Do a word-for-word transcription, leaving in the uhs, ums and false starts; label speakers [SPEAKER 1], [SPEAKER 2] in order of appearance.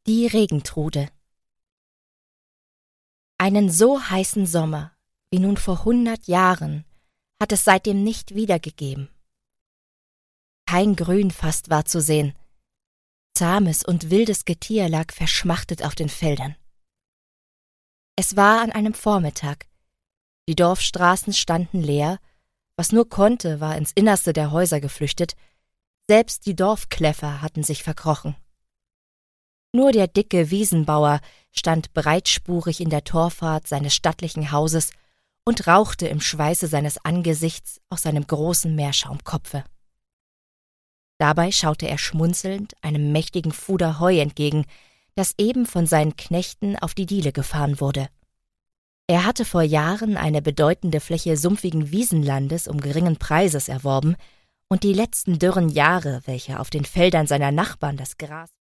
[SPEAKER 1] Die Regentrude. Einen so heißen Sommer wie nun vor hundert Jahren hat es seitdem nicht wiedergegeben. Kein Grün fast war zu sehen. Zahmes und wildes Getier lag verschmachtet auf den Feldern. Es war an einem Vormittag. Die Dorfstraßen standen leer, was nur konnte, war ins Innerste der Häuser geflüchtet, selbst die Dorfkläffer hatten sich verkrochen. Nur der dicke Wiesenbauer stand breitspurig in der Torfahrt seines stattlichen Hauses und rauchte im Schweiße seines Angesichts aus seinem großen Meerschaumkopfe. Dabei schaute er schmunzelnd einem mächtigen Fuder Heu entgegen, das eben von seinen Knechten auf die Diele gefahren wurde. Er hatte vor Jahren eine bedeutende Fläche sumpfigen Wiesenlandes um geringen Preises erworben und die letzten dürren Jahre, welche auf den Feldern seiner Nachbarn das Gras